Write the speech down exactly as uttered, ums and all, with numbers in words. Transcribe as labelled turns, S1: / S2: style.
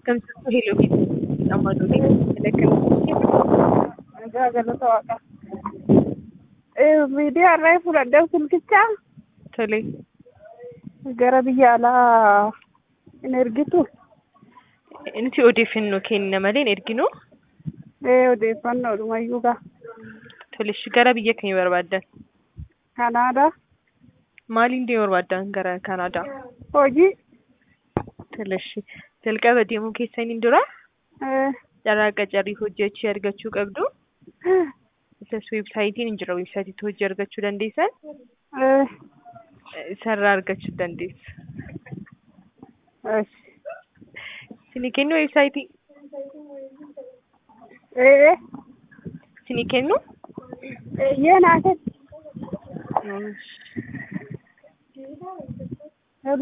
S1: Akkam jirtu Hello amma duri
S2: Galata waaqa. Miidiyaa irraa fudhadhee sulkicha
S1: tole
S2: gara biyya alaa hin ergitu.
S1: nuti odeeffannoo kenna malee hin erginu.
S2: Ee odeeffannoodhumayyuu gaa.
S1: Tole gara biyya kamii barbaaddan?
S2: Kanaadaa.
S1: Maaliin deemuu barbaaddan gara Kanaadaa?
S2: Hojii.
S1: Tole jalqaba deemuu keessaniin dura
S2: Ee.
S1: carraa qacarrii hojjechuu argachuu qabdu. Isas weebsaayitiin hin jira weebsaayitiitti hojii argachuu dandeessan.
S2: Ee.
S1: Isarraa argachuu dandeessa.
S2: Eesh.
S1: Isinii kennu weebsaayitii?
S2: Ee.
S1: Isinii kennu?
S2: Eeyyee naa kennu.